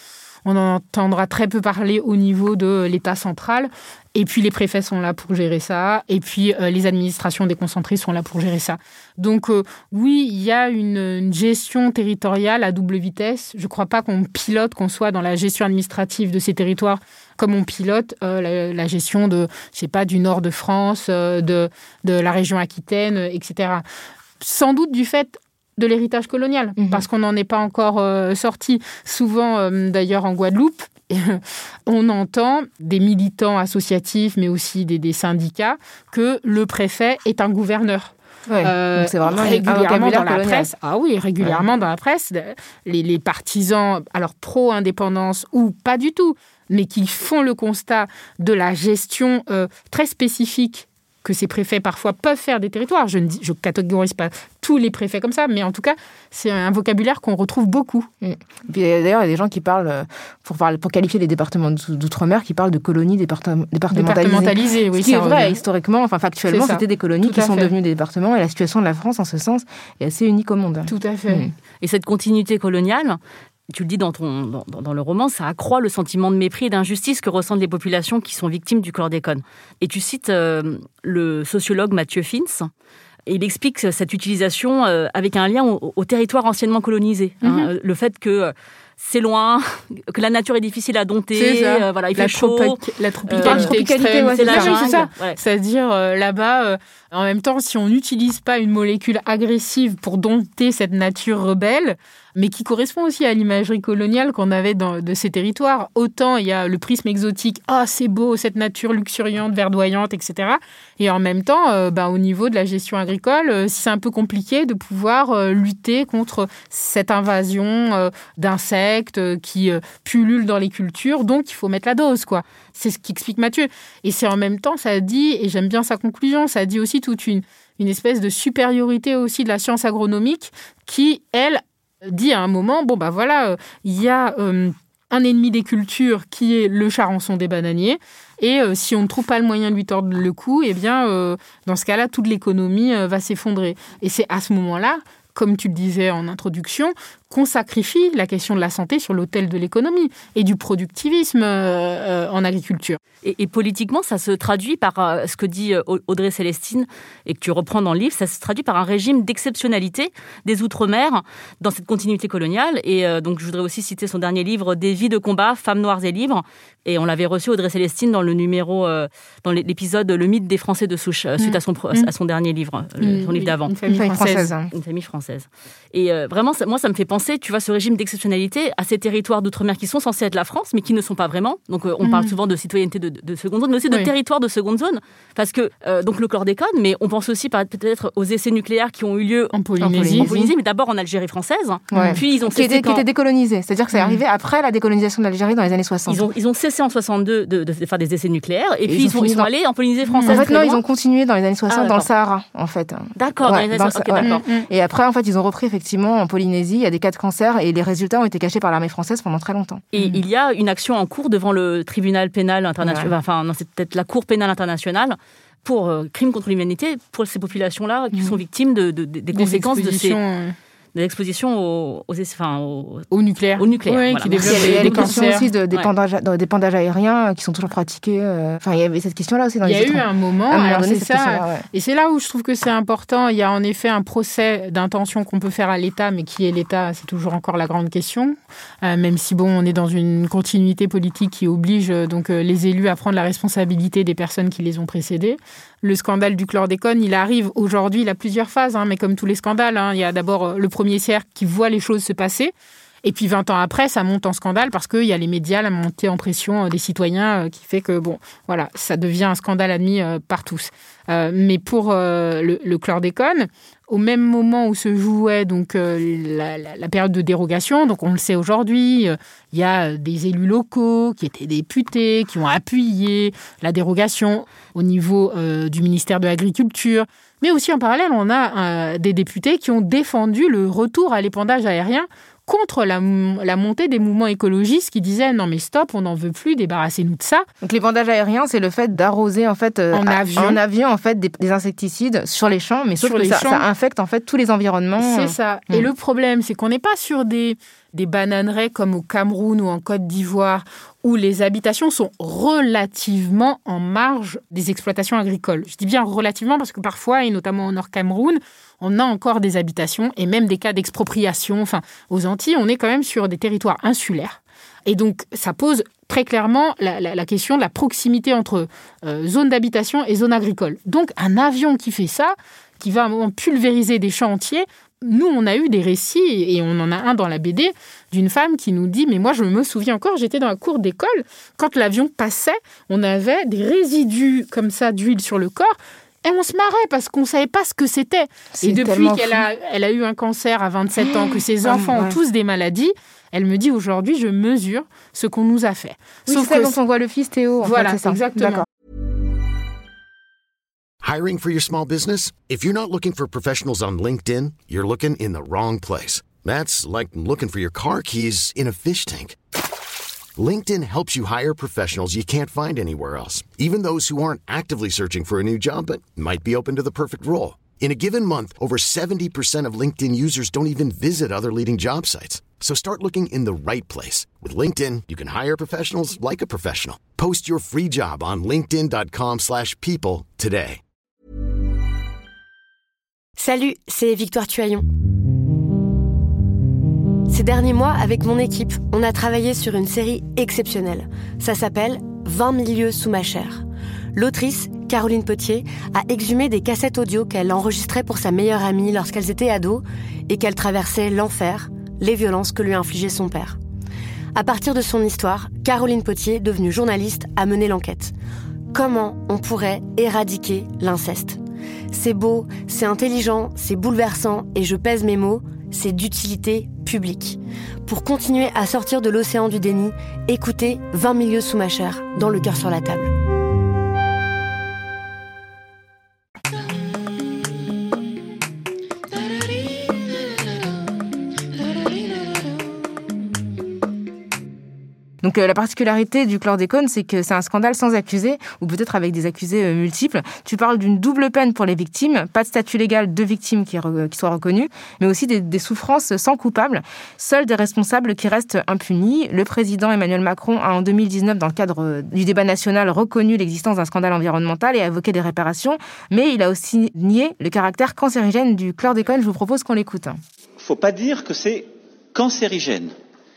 on en entendra très peu parler au niveau de l'État central. Et puis, les préfets sont là pour gérer ça. Et puis, euh, les administrations déconcentrées sont là pour gérer ça. Donc, euh, oui, il y a une, une gestion territoriale à double vitesse. Je ne crois pas qu'on pilote, qu'on soit dans la gestion administrative de ces territoires comme on pilote euh, la, la gestion de, je sais pas, du nord de France, euh, de, de la région Aquitaine, et cetera. Sans doute du fait de l'héritage colonial, mmh. parce qu'on n'en est pas encore euh, sorti. Souvent, euh, d'ailleurs, en Guadeloupe, on entend des militants associatifs, mais aussi des, des syndicats, que le préfet est un gouverneur.
Ouais, euh, donc c'est vraiment
régulièrement dans la
colonial.
presse. Ah oui, régulièrement ouais. dans la presse, les, les partisans, alors pro-indépendance ou pas du tout, mais qui font le constat de la gestion euh, très spécifique que ces préfets parfois peuvent faire des territoires. Je ne dis, je catégorise pas tous les préfets comme ça, mais en tout cas, c'est un vocabulaire qu'on retrouve beaucoup.
Mmh. Puis, d'ailleurs, il y a des gens qui parlent, pour, parler, pour qualifier les départements d'outre-mer, qui parlent de colonies départementalisées.
Départementalisées, oui.
Ce qui est vrai, historiquement, enfin factuellement, c'était des colonies
Tout
qui sont
fait.
devenues des départements, et la situation de la France, en ce sens, est assez unique au monde.
Tout à fait. Mmh.
Et cette continuité coloniale, tu le dis dans, ton, dans, dans le roman, ça accroît le sentiment de mépris et d'injustice que ressentent les populations qui sont victimes du chlordécone. Et tu cites euh, le sociologue Mathieu Fins, et il explique cette utilisation euh, avec un lien au, au territoire anciennement colonisé. Mm-hmm. Hein, le fait que euh, c'est loin, que la nature est difficile à dompter, euh, voilà, il
la
fait chaud.
Tropi- la tropicalité, euh, tropicalité
extrême,
ouais,
c'est la jungle.
C'est ça.
Ouais.
C'est-à-dire, euh, là-bas, euh, en même temps, si on n'utilise pas une molécule agressive pour dompter cette nature rebelle, mais qui correspond aussi à l'imagerie coloniale qu'on avait dans, de ces territoires. Autant il y a le prisme exotique, ah oh, c'est beau, cette nature luxuriante, verdoyante, et cetera. Et en même temps, euh, bah, au niveau de la gestion agricole, euh, c'est un peu compliqué de pouvoir euh, lutter contre cette invasion euh, d'insectes euh, qui euh, pullulent dans les cultures. Donc, il faut mettre la dose, quoi. C'est ce qu'explique Mathieu. Et c'est en même temps, ça dit, et j'aime bien sa conclusion, ça dit aussi toute une, une espèce de supériorité aussi de la science agronomique qui, elle, dit à un moment, bon bah voilà, il euh, y a euh, un ennemi des cultures qui est le charançon des bananiers, et euh, si on ne trouve pas le moyen de lui tordre le cou, eh bien, euh, dans ce cas-là, toute l'économie euh, va s'effondrer. Et c'est à ce moment-là, comme tu le disais en introduction, qu'on sacrifie la question de la santé sur l'autel de l'économie et du productivisme euh, en agriculture.
Et, et politiquement, ça se traduit par euh, ce que dit euh, Audrey Célestine et que tu reprends dans le livre, ça se traduit par un régime d'exceptionnalité des Outre-mer dans cette continuité coloniale. Et euh, donc, je voudrais aussi citer son dernier livre, Des vies de combat, femmes noires et libres. Et on l'avait reçu, Audrey Célestine, dans le numéro, euh, dans l'épisode Le mythe des Français de souche, euh, suite mmh. à, son, à son dernier livre, mmh. son livre d'avant.
Une famille française.
Une famille française. Et euh, vraiment, ça, moi, ça me fait penser, tu vois, ce régime d'exceptionnalité à ces territoires d'outre-mer qui sont censés être la France, mais qui ne sont pas vraiment. Donc, euh, on mmh. parle souvent de citoyenneté de, de, de seconde zone, mais aussi de oui. territoire de seconde zone. Parce que, euh, donc, le chlordécone, mais on pense aussi peut-être aux essais nucléaires qui ont eu lieu
en Polynésie,
en Polynésie mais d'abord en Algérie française.
Ouais.
Puis, ils ont
qui, était,
quand...
qui était décolonisé. C'est-à-dire que c'est arrivé mmh. après la décolonisation de l'Algérie dans les années soixante.
Ils ont, ils ont cessé en soixante-deux de, de, de faire des essais nucléaires, et, et puis ils, ils, sont, ils sont dans... allés en Polynésie française.
En fait, non, ils ont continué dans les années soixante ah, dans le Sahara, en fait.
D'accord, ouais, dans les années soixante. Okay, d'accord.
Et après, en fait, ils ont repris effectivement en Polynésie. Il y a des cas de cancer et les résultats ont été cachés par l'armée française pendant très longtemps.
Et mmh. il y a une action en cours devant le tribunal pénal international, ouais. enfin non, c'est peut-être la Cour pénale internationale pour euh, crimes contre l'humanité pour ces populations-là qui mmh. sont victimes de, de, de, des, des conséquences de ces... Euh... de l'exposition au, aux, enfin, au,
au nucléaire.
Au nucléaire,
oui,
voilà.
Qui développe
il y a
des
les questions aussi de d'épandages
ouais.
pandages aériens qui sont toujours pratiqués. Euh... Enfin, il y avait cette question-là aussi dans
il
les
Il y a eu un moment,
à un
alors
donné,
c'est ça,
ouais.
et c'est là où je trouve que c'est important. Il y a en effet un procès d'intention qu'on peut faire à l'État, mais qui est l'État, c'est toujours encore la grande question. Euh, même si, bon, on est dans une continuité politique qui oblige donc les élus à prendre la responsabilité des personnes qui les ont précédés. Le scandale du chlordécone, il arrive aujourd'hui, il a plusieurs phases, hein, mais comme tous les scandales, hein, il y a d'abord le premier cercle qui voit les choses se passer, et puis vingt ans après, ça monte en scandale parce qu'il y a les médias, la montée en pression des citoyens qui fait que, bon, voilà, ça devient un scandale admis par tous. Euh, mais pour euh, le, le chlordécone, au même moment où se jouait donc euh, la, la, la période de dérogation, donc on le sait aujourd'hui, il euh, y a des élus locaux qui étaient députés, qui ont appuyé la dérogation au niveau euh, du ministère de l'Agriculture. Mais aussi en parallèle, on a euh, des députés qui ont défendu le retour à l'épandage aérien contre la, la montée des mouvements écologistes qui disaient non mais stop, on n'en veut plus, débarrassez-nous de ça.
Donc l'épandage aérien, c'est le fait d'arroser en fait euh,
en avion,
en avion en fait des, des insecticides sur les champs, mais sauf sur que ça, ça infecte en fait tous les environnements.
C'est ça. Mmh. Et le problème, c'est qu'on n'est pas sur des des bananeraies comme au Cameroun ou en Côte d'Ivoire, où les habitations sont relativement en marge des exploitations agricoles. Je dis bien relativement parce que parfois, et notamment au Nord Cameroun, on a encore des habitations et même des cas d'expropriation. Enfin, aux Antilles, on est quand même sur des territoires insulaires. Et donc, ça pose très clairement la, la, la question de la proximité entre euh, zone d'habitation et zone agricole. Donc, un avion qui fait ça, qui va à un moment pulvériser des champs entiers, nous, on a eu des récits, et on en a un dans la B D, d'une femme qui nous dit « Mais moi, je me souviens encore, j'étais dans la cour d'école, quand l'avion passait, on avait des résidus comme ça d'huile sur le corps, et on se marrait parce qu'on ne savait pas ce que c'était. » Et depuis qu'elle a, elle a eu un cancer à vingt-sept ans, que ses enfants ont tous des maladies, elle me dit aujourd'hui, je mesure ce qu'on nous a fait.
Oui, Sauf c'est que ça dont on voit le fils Théo.
Voilà,
fait, c'est ça.
Exactement.
D'accord.
Hiring for your small business? If you're not looking for professionals on LinkedIn, you're looking in the wrong place. That's like looking for your car keys in a fish tank. LinkedIn helps you hire professionals you can't find anywhere else, even those who aren't actively searching for a new job but might be open to the perfect role. In a given month, over seventy percent of LinkedIn users don't even visit other leading job sites. So start looking in the right place. With LinkedIn, you can hire professionals like a professional. Post your free job on linkedin.com slash people today.
Salut, c'est Victoire Tuaillon. Ces derniers mois, avec mon équipe, on a travaillé sur une série exceptionnelle. Ça s'appelle vingt mille lieues sous ma chair. L'autrice, Caroline Potier, a exhumé des cassettes audio qu'elle enregistrait pour sa meilleure amie lorsqu'elles étaient ados et qu'elle traversait l'enfer, les violences que lui infligeait son père. À partir de son histoire, Caroline Potier, devenue journaliste, a mené l'enquête. Comment on pourrait éradiquer l'inceste ? C'est beau, c'est intelligent, c'est bouleversant et je pèse mes mots, c'est d'utilité publique. Pour continuer à sortir de l'océan du déni, écoutez vingt mille lieues sous ma chair, dans le cœur sur la table.
Donc euh, la particularité du chlordécone, c'est que c'est un scandale sans accusé, ou peut-être avec des accusés euh, multiples. Tu parles d'une double peine pour les victimes, pas de statut légal de victime qui, re- qui soit reconnu, mais aussi des, des souffrances sans coupable. Seuls des responsables qui restent impunis. Le président Emmanuel Macron a en deux mille dix-neuf, dans le cadre du débat national, reconnu l'existence d'un scandale environnemental et a évoqué des réparations, mais il a aussi nié le caractère cancérigène du chlordécone. Je vous propose qu'on l'écoute.
Il ne faut pas dire que c'est cancérigène.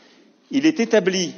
Il est établi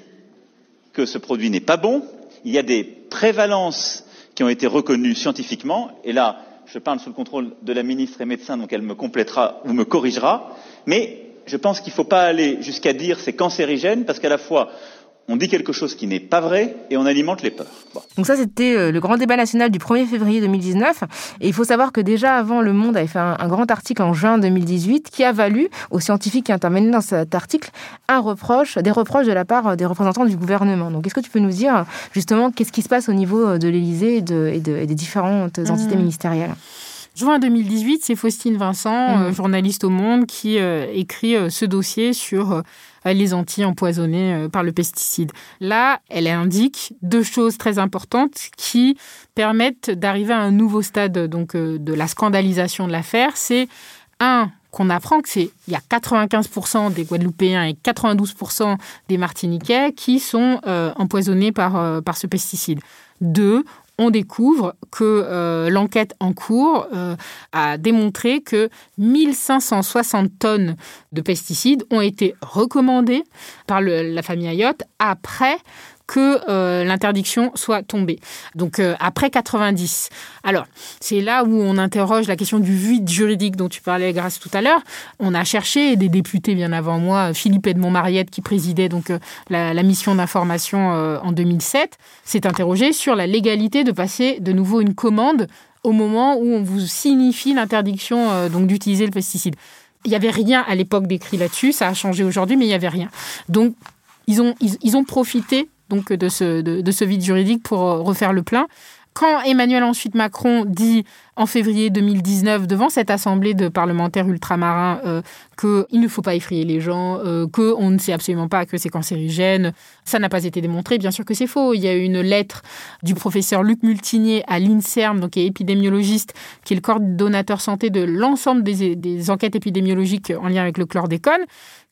que ce produit n'est pas bon. Il y a des prévalences qui ont été reconnues scientifiquement. Et là, je parle sous le contrôle de la ministre et médecin, donc elle me complétera ou me corrigera. Mais je pense qu'il ne faut pas aller jusqu'à dire c'est cancérigène, parce qu'à la fois, on dit quelque chose qui n'est pas vrai et on alimente les peurs. Bon.
Donc ça, c'était le grand débat national du premier février deux mille dix-neuf. Et il faut savoir que déjà avant, Le Monde avait fait un, un grand article en juin deux mille dix-huit qui a valu aux scientifiques qui intervenaient dans cet article un reproche, des reproches de la part des représentants du gouvernement. Donc est-ce que tu peux nous dire justement qu'est-ce qui se passe au niveau de l'Élysée et, de, et, de, et des différentes entités mmh. ministérielles ?
Juin deux mille dix-huit, c'est Faustine Vincent, mmh. euh, journaliste au Monde, qui euh, écrit euh, ce dossier sur euh, les Antilles empoisonnées euh, par le pesticide. Là, elle indique deux choses très importantes qui permettent d'arriver à un nouveau stade donc, euh, de la scandalisation de l'affaire. C'est un, qu'on apprend que c'est il y a quatre-vingt-quinze pour cent des Guadeloupéens et quatre-vingt-douze pour cent des Martiniquais qui sont euh, empoisonnés par, euh, par ce pesticide. Deux, on découvre que euh, l'enquête en cours euh, a démontré que mille cinq cent soixante tonnes de pesticides ont été recommandées par le, la famille Ayotte après que euh, l'interdiction soit tombée. Donc, euh, après quatre-vingt-dix. Alors, c'est là où on interroge la question du vide juridique dont tu parlais, Grâce, tout à l'heure. On a cherché, des députés bien avant moi, Philippe Edmond-Mariette, qui présidait donc euh, la, la mission d'information euh, en deux mille sept, s'est interrogé sur la légalité de passer de nouveau une commande au moment où on vous signifie l'interdiction euh, donc d'utiliser le pesticide. Il n'y avait rien à l'époque d'écrit là-dessus, ça a changé aujourd'hui, mais il n'y avait rien. Donc, ils ont, ils, ils ont profité donc de ce, de, de ce vide juridique pour refaire le plein. Quand Emmanuel ensuite Macron dit en février deux mille dix-neuf devant cette assemblée de parlementaires ultramarins euh, qu'il ne faut pas effrayer les gens, euh, qu'on ne sait absolument pas que c'est cancérigène, ça n'a pas été démontré, bien sûr que c'est faux. Il y a eu une lettre du professeur Luc Multinier à l'INSERM, donc qui est épidémiologiste, qui est le coordonnateur santé de l'ensemble des, des enquêtes épidémiologiques en lien avec le chlordécone,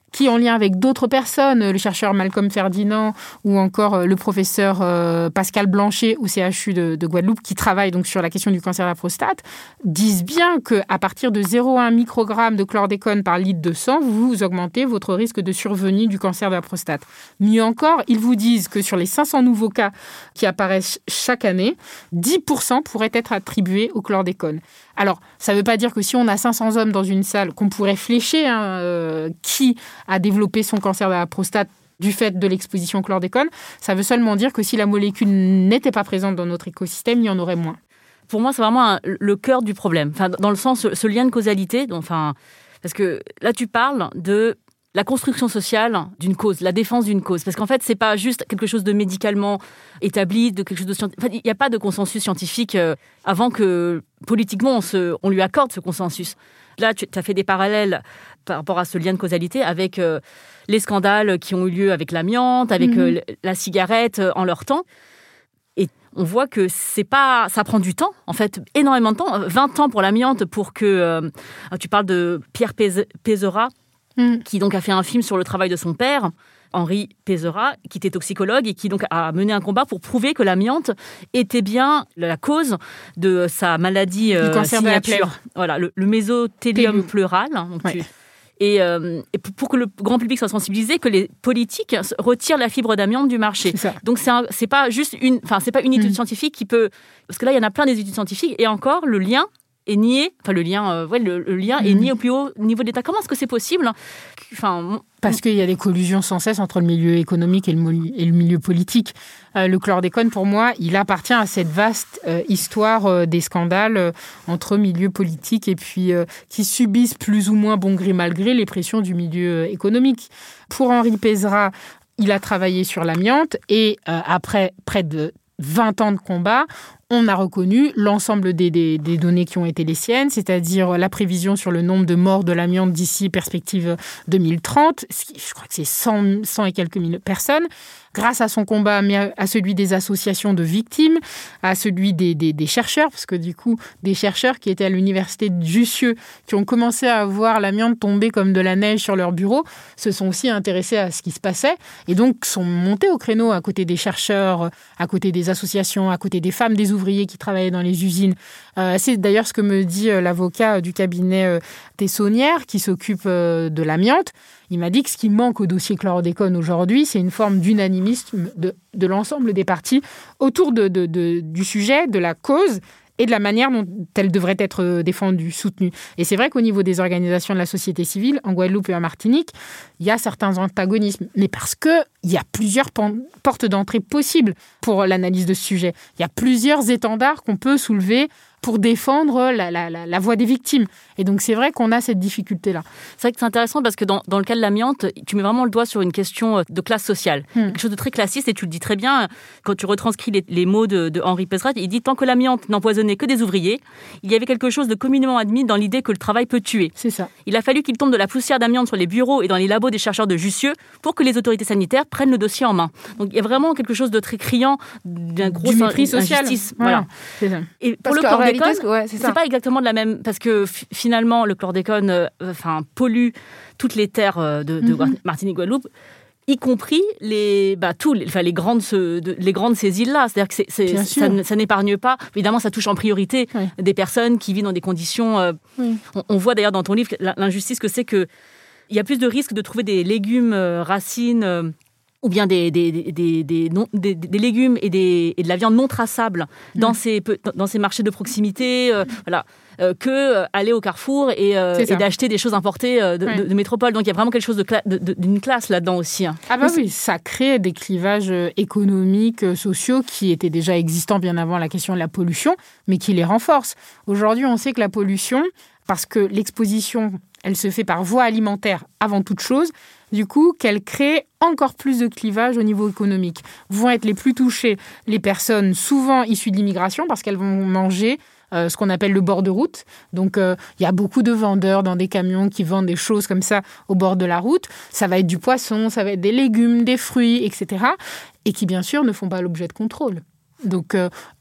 qui, en lien avec d'autres personnes, le chercheur Malcolm Ferdinand ou encore le professeur euh, Pascal Blanchet au C H U de, de Guadeloupe, qui travaille donc sur la question du cancer de la prostate, disent bien qu'à partir de zéro virgule un microgramme de chlordécone par litre de sang, vous augmentez votre risque de survenue du cancer de la prostate. Mieux encore, ils vous disent que sur les cinq cents nouveaux cas qui apparaissent chaque année, dix pour cent pourraient être attribués au chlordécone. Alors, ça ne veut pas dire que si on a cinq cents hommes dans une salle, qu'on pourrait flécher hein, euh, qui a développé son cancer de la prostate du fait de l'exposition au chlordécone. Ça veut seulement dire que si la molécule n'était pas présente dans notre écosystème, il y en aurait moins.
Pour moi, c'est vraiment un, le cœur du problème. Enfin, dans le sens, ce lien de causalité, enfin, parce que là, tu parles de la construction sociale d'une cause, la défense d'une cause. Parce qu'en fait, c'est pas juste quelque chose de médicalement établi, de quelque chose de scientifique. Enfin, il n'y a pas de consensus scientifique euh, avant que, politiquement, on, se, on lui accorde ce consensus. Là, tu as fait des parallèles par rapport à ce lien de causalité avec euh, les scandales qui ont eu lieu avec l'amiante, avec mmh. euh, la cigarette euh, en leur temps. Et on voit que c'est pas, ça prend du temps, en fait, énormément de temps. vingt ans pour l'amiante pour que... Euh, tu parles de Pierre Pézera, mmh. qui donc a fait un film sur le travail de son père, Henri Pézera, qui était toxicologue et qui donc a mené un combat pour prouver que l'amiante était bien la cause de sa maladie euh,
du cancer
signature.
de la plèvre.
Voilà, le, le mésothélium pleural. Donc ouais. tu, et, euh, et pour que le grand public soit sensibilisé, que les politiques retirent la fibre d'amiante du marché.
C'est
donc c'est, un, c'est pas juste une, enfin c'est pas une étude
mmh.
scientifique qui peut, parce que là il y en a plein des études scientifiques et encore le lien est nié, enfin le lien, euh, ouais, le, le lien mmh. est nié au plus haut niveau de l'État. Comment est-ce que c'est possible ? Enfin,
parce qu'il y a des collusions sans cesse entre le milieu économique et le, et le milieu politique. Euh, le chlordécone, pour moi, il appartient à cette vaste euh, histoire euh, des scandales euh, entre milieux politiques et puis euh, qui subissent plus ou moins bon gré mal gré les pressions du milieu euh, économique. Pour Henri Pézera, il a travaillé sur l'amiante et euh, après près de vingt ans de combat, on a reconnu l'ensemble des, des, des données qui ont été les siennes, c'est-à-dire la prévision sur le nombre de morts de l'amiante d'ici perspective deux mille trente. Je crois que c'est cent, cent et quelques mille personnes. Grâce à son combat, mais à celui des associations de victimes, à celui des, des, des chercheurs, parce que du coup, des chercheurs qui étaient à l'université de Jussieu, qui ont commencé à voir l'amiante tomber comme de la neige sur leur bureau, se sont aussi intéressés à ce qui se passait, et donc sont montés au créneau à côté des chercheurs, à côté des associations, à côté des femmes, des ouvriers qui travaillaient dans les usines. Euh, c'est d'ailleurs ce que me dit euh, l'avocat du cabinet euh, Tessonnière, qui s'occupe euh, de l'amiante. Il m'a dit que ce qui manque au dossier chlordécone aujourd'hui, c'est une forme d'unanimisme de, de l'ensemble des parties autour de, de, de, du sujet, de la cause et de la manière dont elle devrait être défendue, soutenue. Et c'est vrai qu'au niveau des organisations de la société civile, en Guadeloupe et en Martinique, il y a certains antagonismes, mais parce qu'il y a plusieurs portes d'entrée possibles pour l'analyse de ce sujet. Il y a plusieurs étendards qu'on peut soulever pour défendre la, la, la, la voix des victimes. Et donc, c'est vrai qu'on a cette difficulté-là.
C'est vrai que c'est intéressant parce que dans, dans le cas de l'amiante, tu mets vraiment le doigt sur une question de classe sociale. Hmm. Quelque chose de très classiste, et tu le dis très bien, quand tu retranscris les, les mots de, de Henri Pézera, il dit « Tant que l'amiante n'empoisonnait que des ouvriers, il y avait quelque chose de communément admis dans l'idée que le travail peut tuer. »
C'est ça.
Il a fallu qu'il tombe de la poussière d'amiante sur les bureaux et dans les labos des chercheurs de Jussieu pour que les autorités sanitaires prennent le dossier en main. Donc, il y a vraiment quelque chose de très criant, d'un gros
mépris social.
Injustice.
Voilà.
Voilà.
C'est ça.
Et pour
parce
le
chlordécone,
Ouais, c'est, c'est pas exactement de la même, parce que f- finalement le chlordécone euh, enfin, pollue toutes les terres euh, de, de mm-hmm. Martinique-Guadeloupe, y compris les, bah, tous les, enfin, les, grandes, de, les grandes ces îles-là. C'est-à-dire que c'est, c'est, ça, ça n'épargne pas. Évidemment, ça touche en priorité oui. des personnes qui vivent dans des conditions... Euh, oui. on, on voit d'ailleurs dans ton livre l'injustice que c'est qu'il y a plus de risques de trouver des légumes, euh, racines... Euh, ou bien des, des, des, des, non, des, des légumes et, des, et de la viande non traçable dans, mmh. ces, dans ces marchés de proximité, euh, voilà, euh, que euh, aller au Carrefour et, euh, et d'acheter des choses importées euh, de, ouais. de, de métropole. Donc il y a vraiment quelque chose de cla- de, de, d'une classe là-dedans aussi. Hein.
Ah bah oui, oui, ça crée des clivages économiques, sociaux qui étaient déjà existants bien avant la question de la pollution, mais qui les renforcent. Aujourd'hui, on sait que la pollution, parce que l'exposition, elle se fait par voie alimentaire avant toute chose, du coup, qu'elle crée encore plus de clivages au niveau économique. Vont être les plus touchées les personnes souvent issues de l'immigration parce qu'elles vont manger euh, ce qu'on appelle le bord de route. Donc, il euh, y a beaucoup de vendeurs dans des camions qui vendent des choses comme ça au bord de la route. Ça va être du poisson, ça va être des légumes, des fruits, et cetera. Et qui, bien sûr, ne font pas l'objet de contrôle. Donc, euh,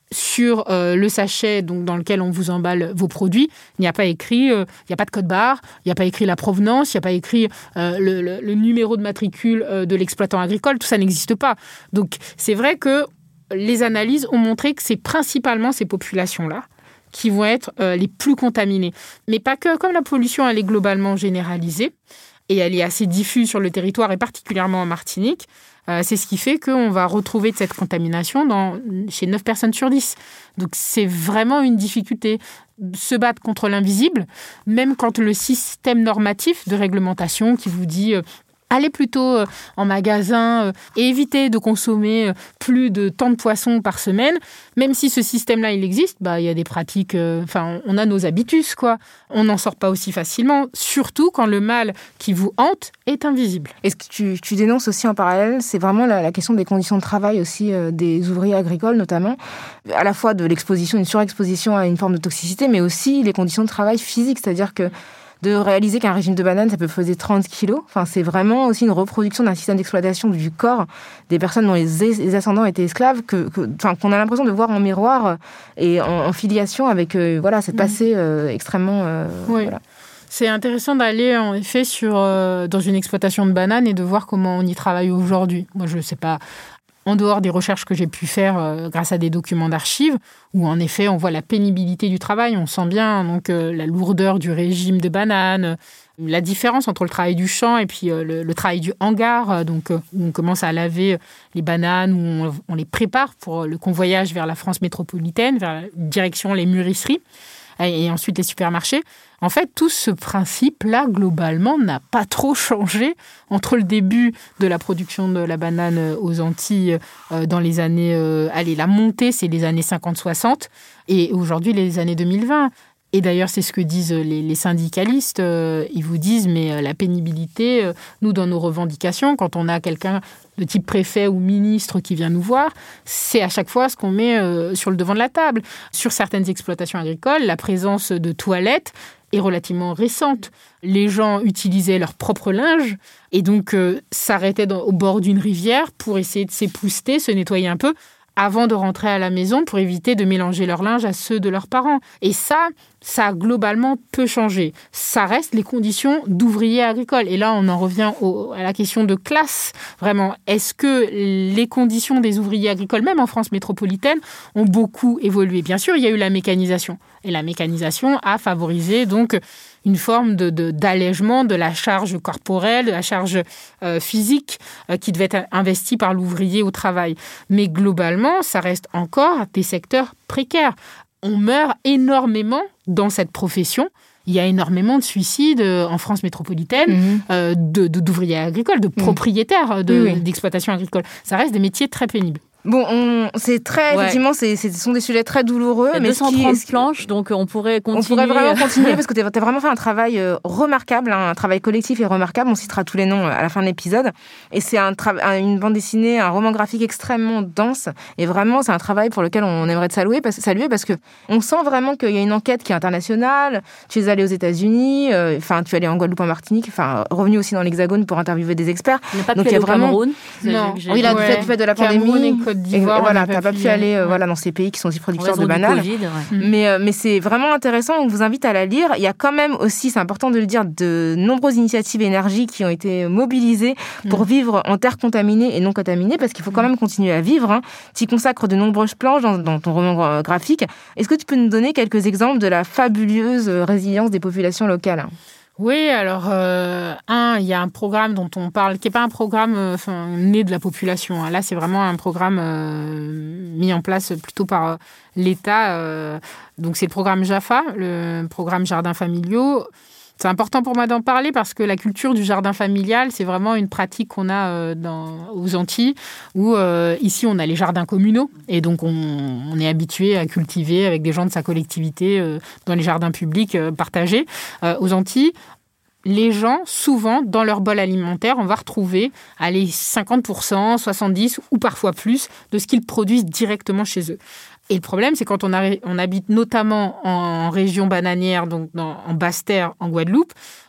sur euh, le sachet donc, dans lequel on vous emballe vos produits, il n'y a pas écrit, euh, il n'y a pas de code barre, il n'y a pas écrit la provenance, il n'y a pas écrit euh, le, le, le numéro de matricule euh, de l'exploitant agricole, tout ça n'existe pas. Donc c'est vrai que les analyses ont montré que c'est principalement ces populations-là qui vont être euh, les plus contaminées. Mais pas que, comme la pollution elle est globalement généralisée, et elle est assez diffuse sur le territoire, et particulièrement en Martinique, euh, c'est ce qui fait qu'on va retrouver de cette contamination dans, chez neuf personnes sur dix. Donc c'est vraiment une difficulté. Se battre contre l'invisible, même quand le système normatif de réglementation qui vous dit... Euh, Allez plutôt en magasin et évitez de consommer plus de tant de poissons par semaine. Même si ce système-là, il existe, bah, il y a des pratiques... Enfin, euh, on a nos habitus, quoi. On n'en sort pas aussi facilement, surtout quand le mal qui vous hante est invisible.
Et ce que tu, tu dénonces aussi en parallèle, c'est vraiment la, la question des conditions de travail aussi euh, des ouvriers agricoles, notamment. À la fois de l'exposition, une surexposition à une forme de toxicité, mais aussi les conditions de travail physiques. C'est-à-dire que de réaliser qu'un régime de banane, ça peut peser trente kilos. Enfin, c'est vraiment aussi une reproduction d'un système d'exploitation du corps des personnes dont les, les ascendants étaient esclaves, que, que, enfin, qu'on a l'impression de voir en miroir et en, en filiation avec euh, voilà, cette passé euh, extrêmement... Euh,
oui.
Voilà.
C'est intéressant d'aller en effet sur, euh, dans une exploitation de bananes et de voir comment on y travaille aujourd'hui. Moi, je ne sais pas... En dehors des recherches que j'ai pu faire euh, grâce à des documents d'archives, où en effet on voit la pénibilité du travail, on sent bien donc euh, la lourdeur du régime de banane, euh, la différence entre le travail du champ et puis euh, le, le travail du hangar, euh, donc euh, où on commence à laver les bananes, où on, on les prépare pour le convoyage vers la France métropolitaine, vers la direction les mûrisseries et, et ensuite les supermarchés. En fait, tout ce principe-là, globalement, n'a pas trop changé entre le début de la production de la banane aux Antilles euh, dans les années... Euh, allez, la montée, c'est les années cinquante soixante, et aujourd'hui, les années deux mille vingt. Et d'ailleurs, c'est ce que disent les, les syndicalistes. Euh, ils vous disent, mais euh, la pénibilité, euh, nous, dans nos revendications, quand on a quelqu'un de type préfet ou ministre qui vient nous voir, c'est à chaque fois ce qu'on met euh, sur le devant de la table. Sur certaines exploitations agricoles, la présence de toilettes est relativement récente. Les gens utilisaient leur propre linge et donc euh, s'arrêtaient dans, au bord d'une rivière pour essayer de s'épousseter, se nettoyer un peu avant de rentrer à la maison pour éviter de mélanger leur linge à ceux de leurs parents. Et ça, ça a globalement peu changé. Ça reste les conditions d'ouvriers agricoles. Et là, on en revient au, à la question de classe. Vraiment, est-ce que les conditions des ouvriers agricoles, même en France métropolitaine, ont beaucoup évolué? Bien sûr, il y a eu la mécanisation. Et la mécanisation a favorisé donc une forme de, de, d'allègement de la charge corporelle, de la charge euh, physique euh, qui devait être investie par l'ouvrier au travail. Mais globalement, ça reste encore des secteurs précaires. On meurt énormément dans cette profession. Il y a énormément de suicides en France métropolitaine, mmh. euh, de, de, d'ouvriers agricoles, de propriétaires de,
oui, oui.
d'exploitations agricoles. Ça reste des métiers très pénibles.
Bon, on, c'est très, ouais. effectivement, c'est, c'est, ce sont des sujets très douloureux.
Il y a
mais
deux cent trente
ce qui,
planches, donc on pourrait continuer.
On pourrait vraiment continuer parce que tu as vraiment fait un travail euh, remarquable, hein, un travail collectif et remarquable. On citera tous les noms à la fin de l'épisode. Et c'est un tra- une bande dessinée, un roman graphique extrêmement dense. Et vraiment, c'est un travail pour lequel on aimerait te saluer parce, saluer parce que on sent vraiment qu'il y a une enquête qui est internationale. Tu es allé aux États-Unis, enfin, euh, tu es allé en Guadeloupe, en Martinique, enfin, revenu aussi dans l'Hexagone pour interviewer des experts.
Il n'y a pas
donc
il y a vraiment...
Cameroun.
Non.
Oui, là, du fait de la pandémie.
Et Côte d'Ivoire.
Et voilà, t'as pas pu aller euh, voilà, dans ces pays qui sont aussi producteurs de bananes.
COVID, ouais.
mais, euh, mais c'est vraiment intéressant, on vous invite à la lire. Il y a quand même aussi, c'est important de le dire, de nombreuses initiatives énergie qui ont été mobilisées pour mm. vivre en terre contaminée et non contaminée, parce qu'il faut quand même continuer à vivre. Hein. Tu y consacres de nombreuses planches dans, dans ton roman graphique. Est-ce que tu peux nous donner quelques exemples de la fabuleuse résilience des populations locales ?
Oui, alors, euh, un, il y a un programme dont on parle, qui n'est pas un programme euh, né de la population. Hein. Là, c'est vraiment un programme euh, mis en place plutôt par euh, l'État. Euh, donc, c'est le programme JAFA, le programme Jardins familiaux. C'est important pour moi d'en parler parce que la culture du jardin familial, c'est vraiment une pratique qu'on a euh, dans, aux Antilles, où euh, ici, on a les jardins communaux. Et donc, on, on est habitué à cultiver avec des gens de sa collectivité euh, dans les jardins publics euh, partagés. Euh, aux Antilles, les gens, souvent, dans leur bol alimentaire, on va retrouver allez, cinquante pour cent, soixante-dix pour cent ou parfois plus de ce qu'ils produisent directement chez eux. Et le problème, c'est quand on, a, on habite notamment en région bananière, donc dans, en Basse-Terre, en Guadeloupe,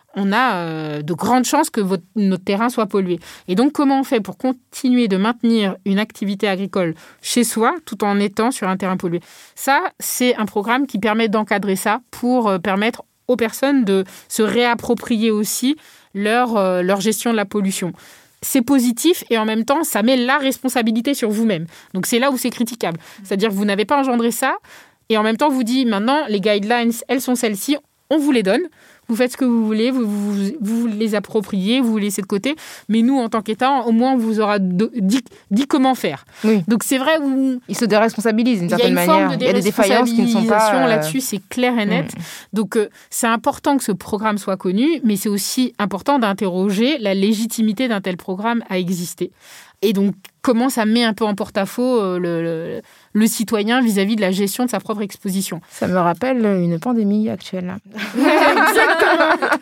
on a euh, de grandes chances que votre, notre terrain soit pollué. Et donc, comment on fait pour continuer de maintenir une activité agricole chez soi tout en étant sur un terrain pollué? Ça, c'est un programme qui permet d'encadrer ça pour euh, permettre aux personnes de se réapproprier aussi leur, euh, leur gestion de la pollution. C'est positif et en même temps, ça met la responsabilité sur vous-même. Donc, c'est là où c'est critiquable. C'est-à-dire que vous n'avez pas engendré ça et en même temps, vous dites maintenant, les guidelines, elles sont celles-ci, on vous les donne. Vous faites ce que vous voulez, vous, vous, vous les appropriez, vous les laissez de côté. Mais nous, en tant qu'État, au moins, on vous aura dit, dit comment faire.
Oui.
Donc, c'est vrai où...
Ils se déresponsabilisent d'une certaine manière.
Il y a des défaillances qui ne sont pas... Là-dessus, c'est clair et net.
Mmh.
Donc, euh, c'est important que ce programme soit connu, mais c'est aussi important d'interroger la légitimité d'un tel programme à exister. Et donc, comment ça met un peu en porte-à-faux euh, le, le, le citoyen vis-à-vis de la gestion de sa propre exposition.
Ça me rappelle une pandémie actuelle.
Exactement.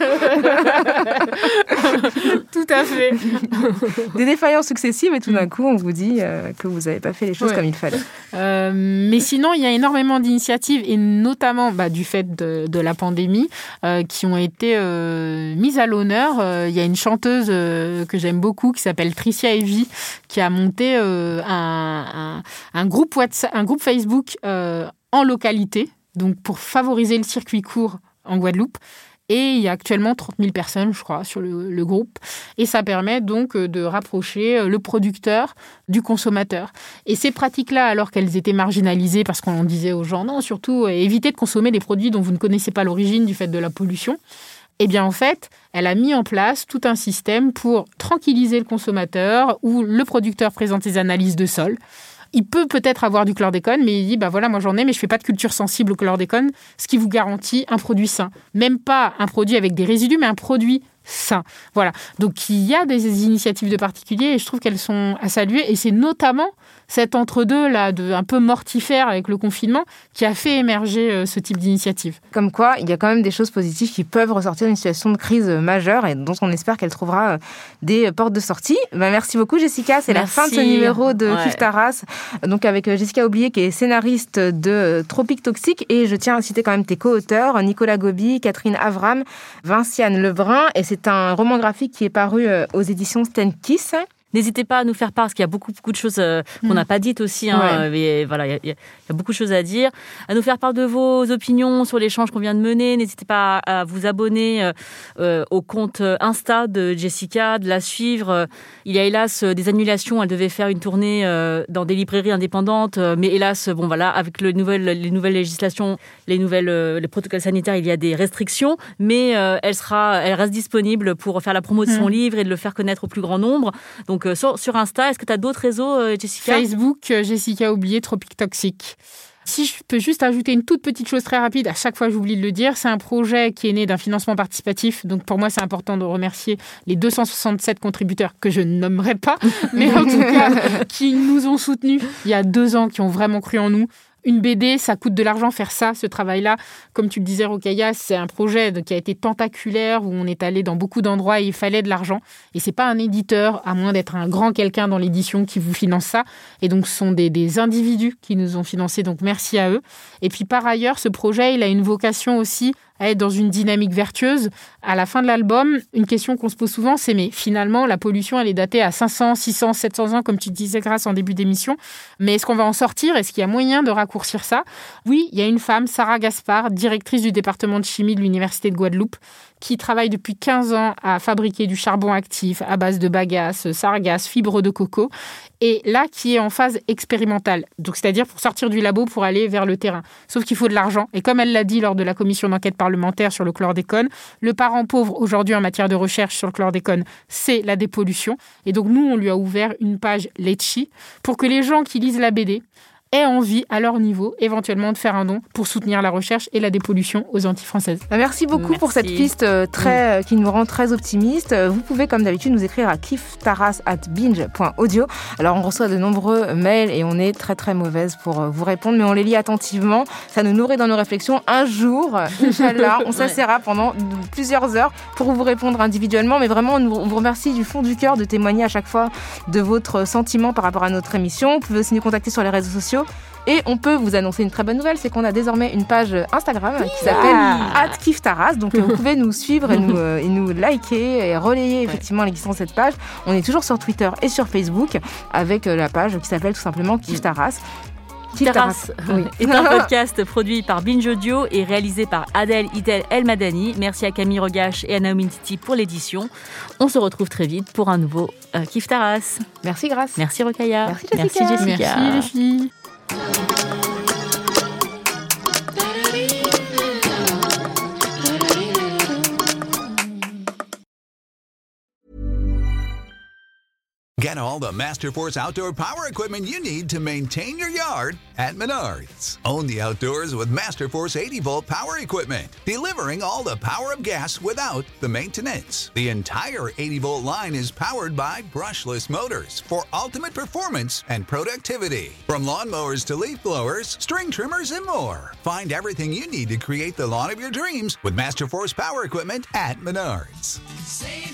Tout à fait.
Des défaillances successives et tout d'un coup, on vous dit euh, que vous n'avez pas fait les choses ouais. comme il fallait.
Euh, mais sinon, il y a énormément d'initiatives, et notamment bah, du fait de, de la pandémie, euh, qui ont été euh, mises à l'honneur. Euh, il y a une chanteuse euh, que j'aime beaucoup qui s'appelle Tricia Evie, qui a monté euh, un, un, un, groupe WhatsApp, un groupe Facebook euh, en localité, donc pour favoriser le circuit court en Guadeloupe. Et il y a actuellement trente mille personnes, je crois, sur le, le groupe. Et ça permet donc de rapprocher le producteur du consommateur. Et ces pratiques-là, alors qu'elles étaient marginalisées, parce qu'on disait aux gens, non, surtout, évitez de consommer des produits dont vous ne connaissez pas l'origine du fait de la pollution. Eh bien, en fait, elle a mis en place tout un système pour tranquilliser le consommateur où le producteur présente ses analyses de sol. Il peut peut-être avoir du chlordécone, mais il dit, bah voilà, moi j'en ai, mais je ne fais pas de culture sensible au chlordécone, ce qui vous garantit un produit sain. Même pas un produit avec des résidus, mais un produit sain. Voilà. Donc, il y a des initiatives de particuliers et je trouve qu'elles sont à saluer. Et c'est notamment cet entre-deux-là, de, un peu mortifère avec le confinement, qui a fait émerger euh, ce type d'initiative.
Comme quoi, il y a quand même des choses positives qui peuvent ressortir d'une situation de crise majeure et dont on espère qu'elle trouvera euh, des portes de sortie. Bah, merci beaucoup, Jessica. C'est merci. La fin de ce numéro de ouais. Kiftaras. Donc, avec Jessica Aublier, qui est scénariste de Tropique Toxique. Et je tiens à citer quand même tes co-auteurs, Nicolas Gobi, Catherine Avram, Vinciane Lebrun. Et c'est un roman graphique qui est paru aux éditions Stenkiss.
N'hésitez pas à nous faire part, parce qu'il y a beaucoup, beaucoup de choses euh, qu'on n'a mmh. pas dites aussi. Hein, ouais. mais voilà, il y, a, il y a beaucoup de choses à dire. À nous faire part de vos opinions sur l'échange qu'on vient de mener. N'hésitez pas à vous abonner euh, euh, au compte Insta de Jessica, de la suivre. Il y a hélas des annulations. Elle devait faire une tournée euh, dans des librairies indépendantes. Euh, mais hélas, bon voilà, avec le nouvel, les nouvelles législations, les, nouvelles, euh, les protocoles sanitaires, il y a des restrictions. Mais euh, elle, sera, elle reste disponible pour faire la promo de son mmh. livre et de le faire connaître au plus grand nombre. Donc, Donc, sur, sur Insta, est-ce que tu as d'autres réseaux, euh, Jessica ?
Facebook, Jessica Aublier, Tropique Toxique. Si je peux juste ajouter une toute petite chose très rapide, à chaque fois j'oublie de le dire, c'est un projet qui est né d'un financement participatif. Donc pour moi, c'est important de remercier les deux cent soixante-sept contributeurs que je ne nommerai pas, mais en tout cas qui nous ont soutenus il y a deux ans, qui ont vraiment cru en nous. Une B D, ça coûte de l'argent faire ça, ce travail-là. Comme tu le disais, Rokhaya, c'est un projet qui a été tentaculaire, où on est allé dans beaucoup d'endroits et il fallait de l'argent. Et c'est pas un éditeur, à moins d'être un grand quelqu'un dans l'édition, qui vous finance ça. Et donc, ce sont des, des individus qui nous ont financé, donc merci à eux. Et puis, par ailleurs, ce projet, il a une vocation aussi à être dans une dynamique vertueuse. À la fin de l'album, une question qu'on se pose souvent, c'est mais finalement, la pollution, elle est datée à cinq cents, six cents, sept cents ans, comme tu disais, Grâce, en début d'émission. Mais est-ce qu'on va en sortir ? Est-ce qu'il y a moyen de raccourcir ça ? Oui, il y a une femme, Sarah Gaspard, directrice du département de chimie de l'Université de Guadeloupe, qui travaille depuis quinze ans à fabriquer du charbon actif à base de bagasse, sargasse, fibres de coco, et là, qui est en phase expérimentale. Donc, c'est-à-dire pour sortir du labo pour aller vers le terrain. Sauf qu'il faut de l'argent. Et comme elle l'a dit lors de la commission d'enquête parlementaire sur le chlordécone, le parent pauvre aujourd'hui en matière de recherche sur le chlordécone, c'est la dépollution. Et donc, nous, on lui a ouvert une page Letchi pour que les gens qui lisent la B D aient envie, à leur niveau, éventuellement de faire un don pour soutenir la recherche et la dépollution aux Antilles françaises.
Merci beaucoup Merci. pour cette piste très, mmh. qui nous rend très optimistes. Vous pouvez, comme d'habitude, nous écrire à kiftaras arobase binge point audio. Alors, on reçoit de nombreux mails et on est très, très mauvaise pour vous répondre, mais on les lit attentivement. Ça nous nourrit dans nos réflexions. Un jour, Inch'Allah, on s'assera pendant plusieurs heures pour vous répondre individuellement, mais vraiment, on vous remercie du fond du cœur de témoigner à chaque fois de votre sentiment par rapport à notre émission. Vous pouvez aussi nous contacter sur les réseaux sociaux Et on peut vous annoncer une très bonne nouvelle, c'est qu'on a désormais une page Instagram qui s'appelle arobase kiftaras. Donc vous pouvez nous suivre et nous, euh, et nous liker et relayer effectivement l'existence de cette page. On est toujours sur Twitter et sur Facebook avec euh, la page qui s'appelle tout simplement Kiftaras.
Kiftaras oui. est un podcast produit par Binge Audio et réalisé par Adèle Idel El Madani. Merci à Camille Rogache et à Naomi Titi pour l'édition. On se retrouve très vite pour un nouveau euh, Kiftaras.
Merci Grace.
Merci Rokhaya.
Merci Jessica.
Merci Jessica.
Merci les filles.
Get all the Masterforce outdoor power equipment you need to maintain your yard at Menards. Own the outdoors with Masterforce eighty volt power equipment, delivering all the power of gas without the maintenance. The entire eighty volt line is powered by brushless motors for ultimate performance and productivity. From lawnmowers to leaf blowers, string trimmers, and more. Find everything you need to create the lawn of your dreams with Masterforce power equipment at Menards. Save